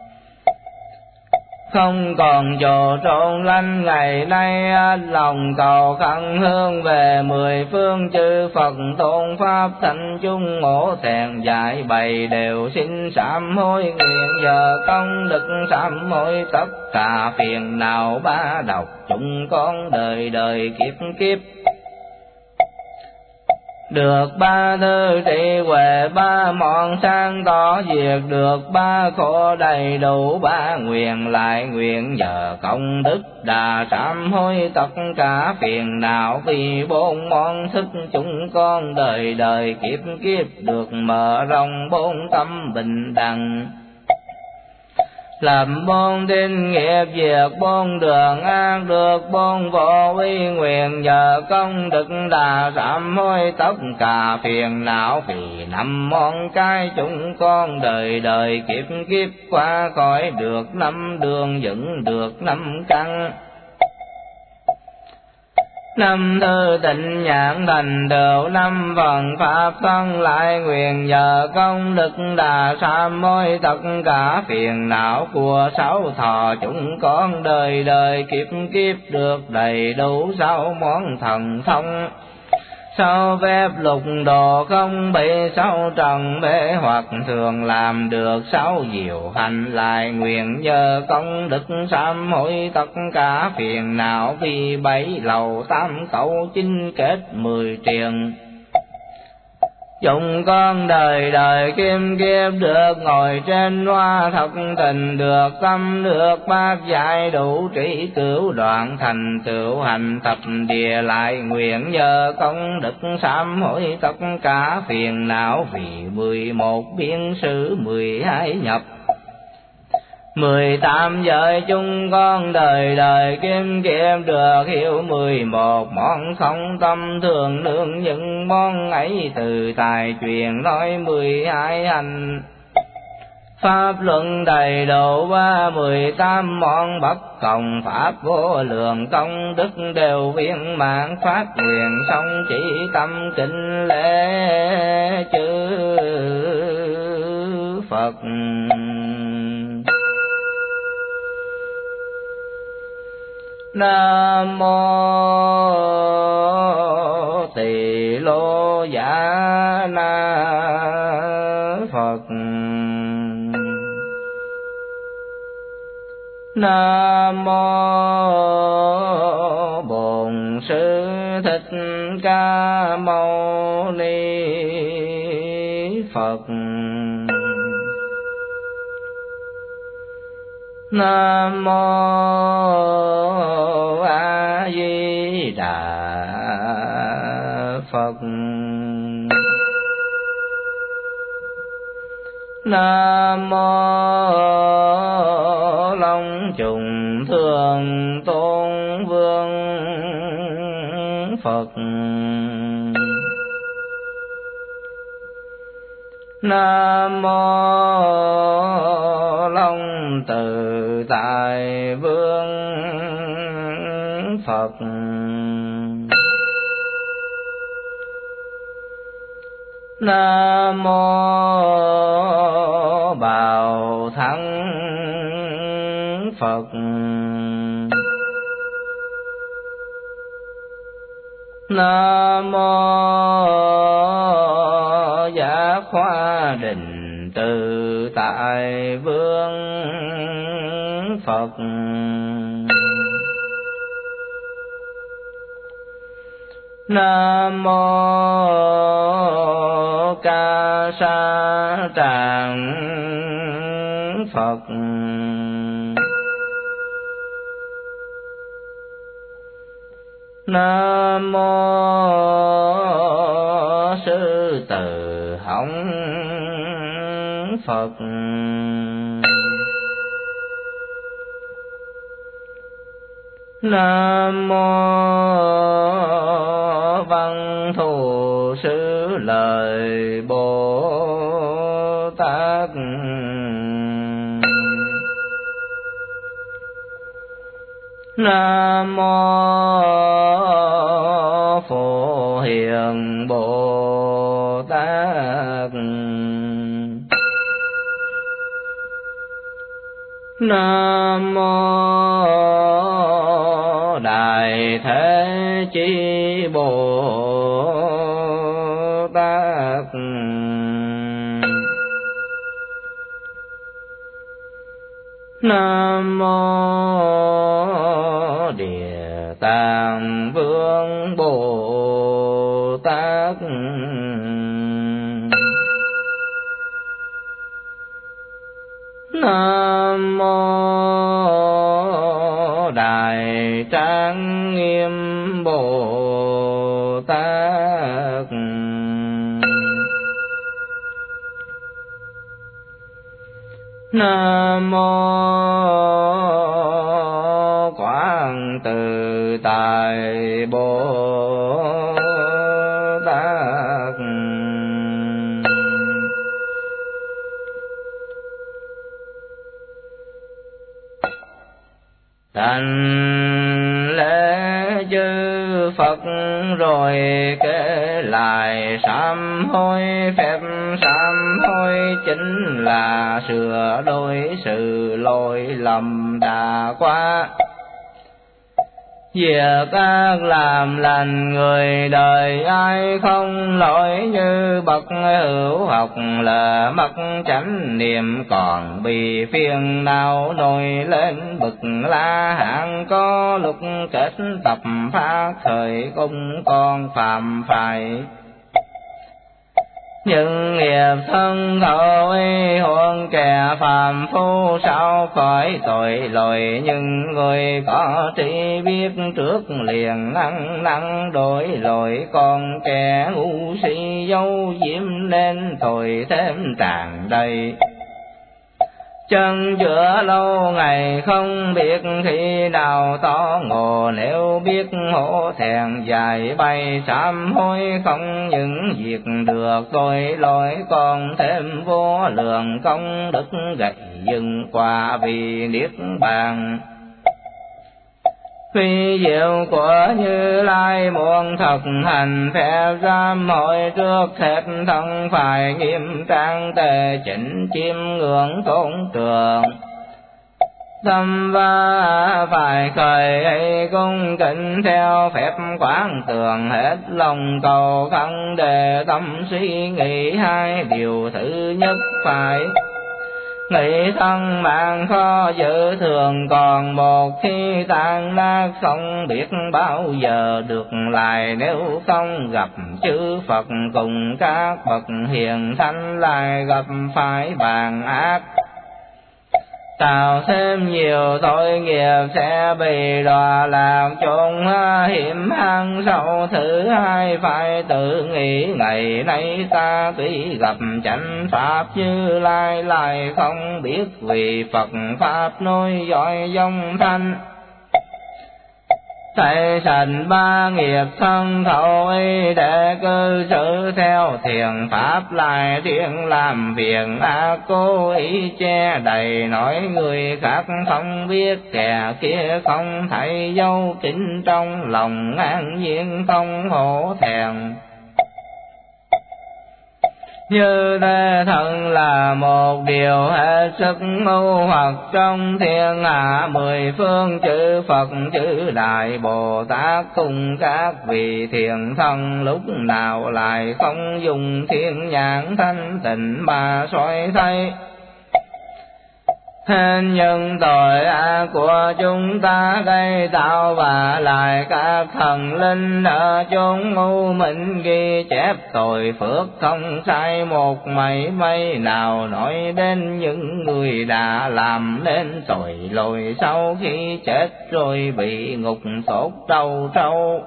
không còn chỗ trốn lanh. Ngày nay lòng cầu khẩn hương về mười phương chư Phật tôn pháp, thanh chúng ngộ thẹn giải bày đều xin sám hối. Nguyện giờ công đức sám hối tất cả phiền não ba độc chúng con đời đời kiếp kiếp, được ba thư trị huệ ba mọn sang tỏ diệt, được ba khổ đầy đủ ba nguyện. Lại nguyện nhờ công đức đà sám hối tất cả phiền não, vì bốn món thức chúng con đời đời kiếp kiếp được mở rộng bốn tâm bình đẳng, làm bốn tin nghiệp diệt bốn đường ác, được bốn vô uy. Nguyện nhờ công đức đà sám hối tất cả phiền não, vì năm món cái chúng con đời đời kiếp kiếp qua khỏi được năm đường, dựng được năm căn. Năm thư tịnh nhãn thành tựu năm phần pháp thân. Lại nguyện nhờ công đức đà sám hối tất cả phiền não của sáu thọ chúng con đời đời kiếp kiếp được đầy đủ sáu món thần thông, Sao phép lục độ không bị sáu trần mê hoặc, thường làm được sáu diệu hành lại, nguyện nhờ công đức sám hối tất cả phiền não, vì bảy lầu tám cẩu chín kết mười triền. Dùng con đời đời kim kiếp được ngồi trên hoa thật tình, được tâm được bát giải đủ trí cửu đoạn, thành tựu hành thập địa lại, nguyện nhờ công đức sám hối tất cả phiền não, vì mười một biến sự mười hai nhập mười tám giới chung con đời đời kim kiếp được hiểu mười một món không tâm thường nương những món ấy, từ tài truyền nói mười hai hành pháp luận đầy đủ ba mười tám món bất cộng pháp vô lượng công đức đều viên mãn, phát nguyện xong chỉ tâm kính lễ chư Phật. Nam mô Tỳ Lô Giả Na Phật. Nam mô Bổn Sư Thích Ca Mâu Ni Phật. Nam mô A Di Đà Phật. Nam mô Long Trùng Thường Tôn Vương Phật. Nam mô Long Tự Tại Vương Phật. Nam mô Bảo Thắng Phật. Nam mô Giác Hoa Định Tự Tại Vương Phật. Nam mô Ca Sa Tràng Phật. Nam mô Sư Tử Hồng Phật. Nam mô Văn Thù Sư Lợi Bồ Tát. Nam mô Phổ Hiền Bồ Tát. Nam mô Đại Thế Chí Bồ Tát. Nam mô Địa Tạng Vương Bồ Tát. Nam mô Đại Trang Nghiêm Bồ Tát. Nam mô Quảng Tự Tại Bồ Tát. Đảnh lễ chư Phật rồi kể lại sám hối, phép sám hối chính là sửa đổi sự lỗi lầm đã qua. Việc ác làm lành người đời ai không lỗi, như bậc hữu học là mất chánh niệm, còn bị phiền não nổi lên bực la hạng, có lúc kết tập phát thời cũng còn phạm phải. Nhưng nghiệp thân tội huống kẻ phàm phu sao khỏi tội lỗi, nhưng người có trí biết trước liền ăn năn đổi lỗi, còn kẻ ngu si dấu diếm nên tội thêm tràn đầy. Chân chữa lâu ngày không biết khi nào to ngộ, nếu biết hổ thẹn dài bay sám hối, không những việc được tội lỗi còn thêm vô lượng công đức gầy dựng quả vì niết bàn. Phi diệu của Như Lai muốn thực hành phép giám hội, trước hết thân phải nghiêm trang tề chỉnh chiêm ngưỡng tôn trường. Tâm va phải khởi cung kính theo phép quán tường, hết lòng cầu khẩn để tâm suy nghĩ hai điều. Thứ nhất phải nghĩ thân mạng khó giữ thường, còn một khi tan nát không biết bao giờ được lại, nếu không gặp chư Phật cùng các bậc hiền thánh lại gặp phải bàn ác, tạo thêm nhiều tội nghiệp sẽ bị đọa lạc chốn hiểm hang sâu. Thứ hai phải tự nghĩ ngày nay ta tuy gặp chánh pháp Như Lai, lại không biết vì Phật pháp nối dõi dòng thanh. Thầy sanh ba nghiệp thân tội để cư xử theo thiền pháp, lại thiện làm việc ác cố ý che đậy, nói người khác không biết kẻ kia không thấy, dấu kín trong lòng an nhiên không hổ thẹn. Như thế thân là một điều hết sức ngu hoặc, trong thiên hạ mười phương chư Phật chư Đại Bồ Tát cùng các vị thiện thân, lúc nào lại không dùng thiên nhãn thanh tịnh mà soi thấy hên nhân tội ác của chúng ta gây tạo, và lại các thần linh ở chốn u minh ghi chép tội phước không sai một mảy may nào, nói đến những người đã làm nên tội lỗi sau khi chết rồi bị ngục sốt trâu trâu.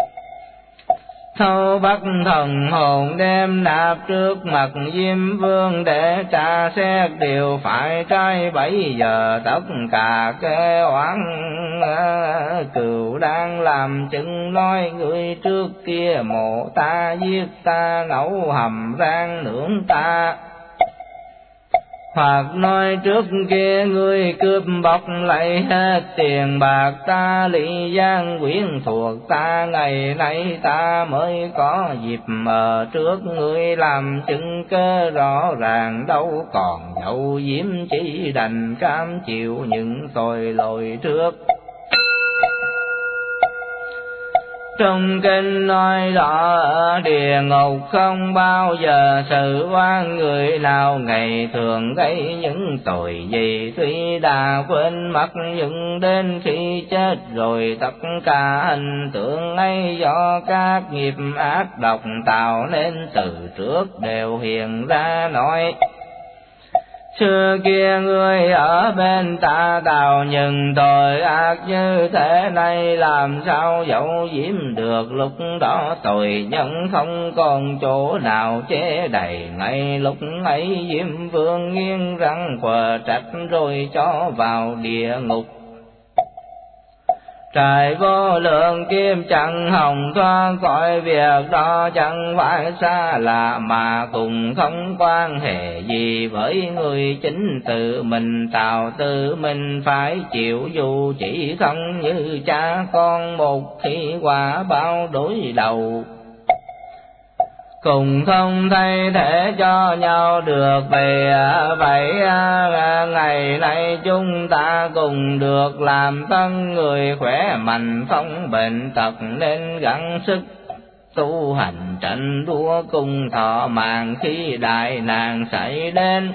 Thâu bắt thần hồn đem nạp trước mặt Diêm Vương để tra xét điều phải trái, bấy giờ tất cả kẻ oán cừu đang làm chứng nói, người trước kia mộ ta giết ta, nấu hầm rang nướng ta, hoặc nói trước kia ngươi cướp bóc lấy hết tiền bạc ta, lý gian quyến thuộc ta, ngày nay ta mới có dịp ở trước ngươi làm chứng cơ rõ ràng, đâu còn dấu diếm chỉ đành cam chịu những tội lỗi trước. Trong kinh nói rõ ở địa ngục không bao giờ xử oan người nào ngày thường gây những tội gì, tuy đã quên mất nhưng đến khi chết rồi tất cả hình tượng ấy do các nghiệp ác độc tạo nên từ trước đều hiện ra nói. Xưa kia ngươi ở bên ta tạo những tội ác như thế này, làm sao dẫu diếm được, lúc đó tội nhân không còn chỗ nào che đầy. Ngay lúc ấy Diêm Vương nghiêng răng quờ trách rồi cho vào địa ngục. Trời vô lượng kim chẳng hồng thoáng, coi việc đó chẳng phải xa lạ, mà cùng không quan hệ gì với người chính tự mình tạo, tự mình phải chịu, dù chỉ không như cha con một khi quả bao đối đầu. cùng không thay thể cho nhau được. Vì vậy ngày nay chúng ta cùng được làm thân người khỏe mạnh không bệnh tật, nên gắng sức tu hành tranh đua cùng thọ mạng khi đại nạn xảy đến.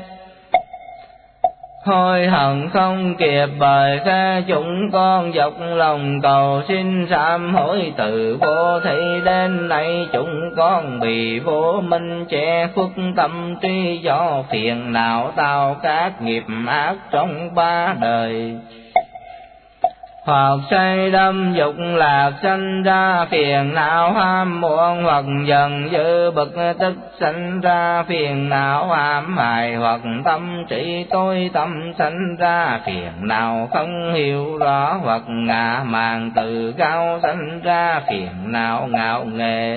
Hối hận không kịp bởi thế chúng con dốc lòng cầu xin sám hối từ vô thị đến nay. Chúng con bị vô minh che khuất tâm trí do phiền não tạo các nghiệp ác trong ba đời. Hoặc say đắm dục lạc sanh ra phiền não ham muốn, hoặc dần dữ bực tức sanh ra phiền não ám hại, hoặc tâm trí tối tâm sanh ra phiền não không hiểu rõ, hoặc ngã mạn tự cao sanh ra phiền não ngạo nghễ.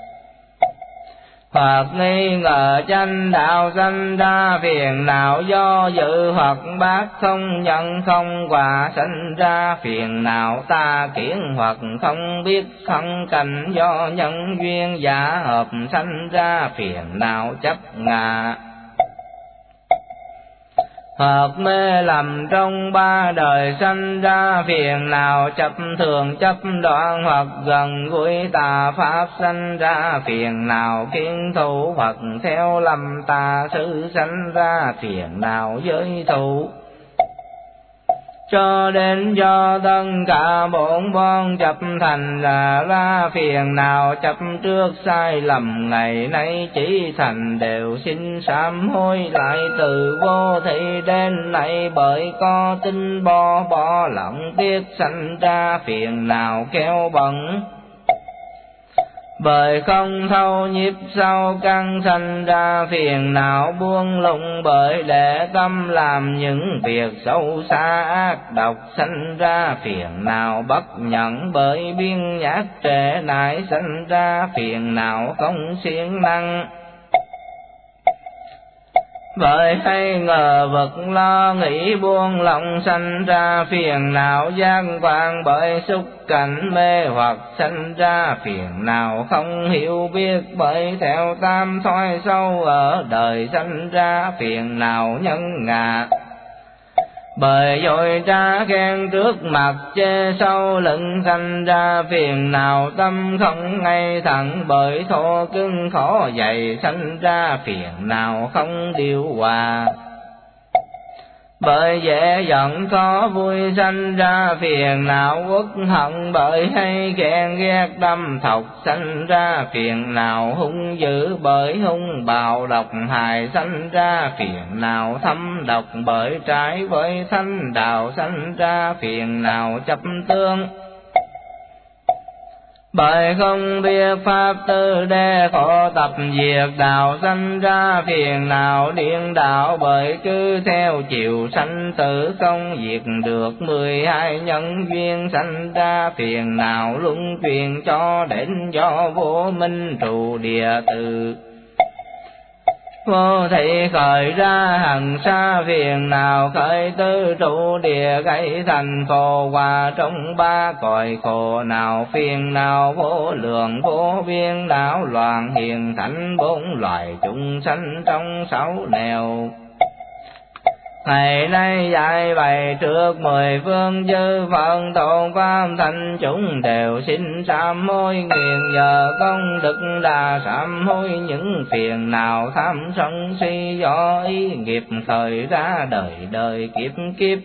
Hoặc nghi ngờ chánh đạo sanh ra phiền não do dự, hoặc bác không nhân không quả sanh ra phiền não tà kiến, hoặc không biết thân cảnh do nhân duyên giả hợp sanh ra phiền não chấp ngã. Hoặc mê lầm trong ba đời sanh ra phiền não chấp thường chấp đoạn, hoặc gần gũi tà pháp sanh ra phiền não kiến thủ, hoặc theo lầm tà sư sanh ra phiền não giới thủ. Cho đến do tất cả bốn bon chấp thành là ra phiền nào chấp trước sai lầm, ngày nay chỉ thành đều xin sám hối lại từ vô thị đến nay. Bởi có tin bo bỏ lỏng tiếc sanh ra phiền nào kéo bẩn, bởi không thâu nhiếp sâu căn sanh ra phiền não buông lung, bởi để tâm làm những việc xấu xa ác độc sanh ra phiền não bất nhẫn, bởi biên nhát trễ nải sanh ra phiền não không siêng năng. Bởi hay ngờ vực lo nghĩ buông lòng sanh ra phiền não giác quan, bởi xúc cảnh mê hoặc sanh ra phiền não không hiểu biết, bởi theo tam thói sâu ở đời sanh ra phiền não nhân ngã. Bởi dội trá khen trước mặt chê sau lưng sanh ra phiền não tâm không ngay thẳng, bởi thô cứng khó dày sanh ra phiền não không điều hòa. Bởi dễ giận khó vui sanh ra phiền não uất hận, bởi hay ghen ghét đâm thọc sanh ra phiền não hung dữ, bởi hung bạo độc hại sanh ra phiền não thâm độc, bởi trái với thánh đạo sanh ra phiền não chấp tương. Bởi không biết pháp tư đê khổ tập diệt đạo sanh ra phiền não điên đạo, bởi cứ theo chiều sanh tử không diệt được mười hai nhân duyên sanh ra phiền não luân truyền cho đến do vô minh trụ địa tử. Vô thị khởi ra hằng sa phiền nào khởi tư trụ địa gây thành khổ hòa trong ba cõi khổ nào phiền nào vô lượng vô biên đảo loạn hiền thánh bốn loài chúng sanh trong sáu nẻo. Ngày nay dạy bày trước mười phương chư Phật tôn pháp thanh chúng đều xin sám hối, nguyện giờ công đức là sám hối những phiền nào tham sân si do ý nghiệp khởi ra đời đời kiếp kiếp.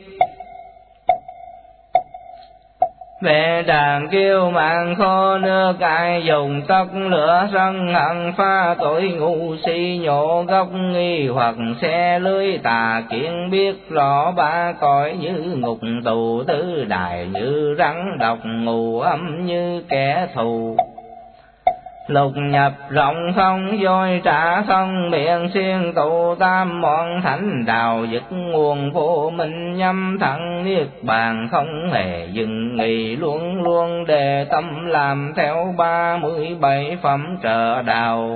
Về đàn kiêu mạng khô nước ai dùng tóc lửa sân hận pha tội ngu si nhổ gốc nghi, hoặc xe lưới tà kiến biết rõ ba cõi như ngục tù tứ đài, như rắn độc ngù âm như kẻ thù. Lục nhập rộng không dối trả không miệng siêng tụ tam mọn thánh đạo, dứt nguồn vô minh nhâm thẳng niết bàn không hề dừng nghỉ, luôn luôn đề tâm làm theo ba mươi bảy phẩm trợ đạo.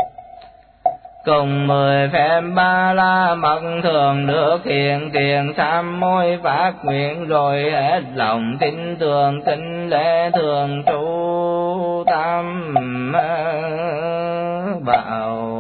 Cùng mười phép ba la mật thường được hiện tiền sám môi phát nguyện, rồi hết lòng tin tưởng tin lễ thường trụ tam bảo